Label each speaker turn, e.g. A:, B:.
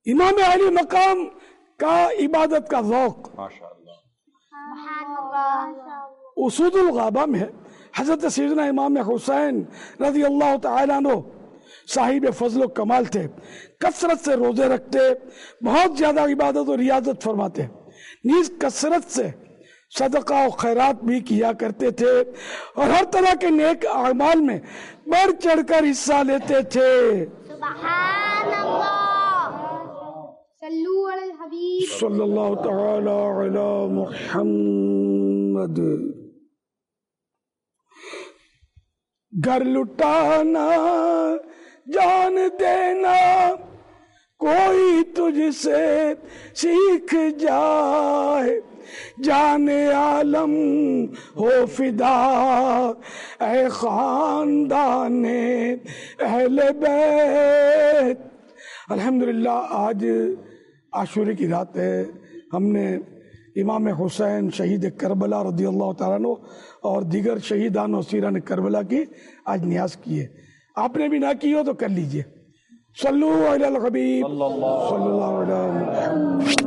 A: امام علی مقام کا عبادت کا ذوق اسود الغابہ میں ہے۔ حضرت سیدنا امام حسین رضی اللہ تعالیٰ عنہ صاحب فضل و کمال تھے، کثرت سے روزے رکھتے، بہت زیادہ عبادت و ریاضت فرماتے، نیز کثرت سے صدقہ و خیرات بھی کیا کرتے تھے، اور ہر طرح کے نیک اعمال میں بڑھ چڑھ کر حصہ لیتے تھے۔
B: سبحان اللہ، صلو علی الحبیب
A: صلی اللہ تعالی علی محمد۔ گھر لٹانا جان دینا کوئی تجھ سے سیکھ جائے، جان عالم ہو فدا اے خاندان اہل بیت۔ الحمدللہ آج عاشورے کی رات ہے، ہم نے امام حسین شہید کربلا رضی اللہ تعالیٰ عنہ اور دیگر شہیدان و اسیران کربلا کی آج نیاز کی ہے۔ آپ نے بھی نہ کی ہو تو کر لیجئے۔ صلو علی الحبیب صلی اللہ علیہ وسلم۔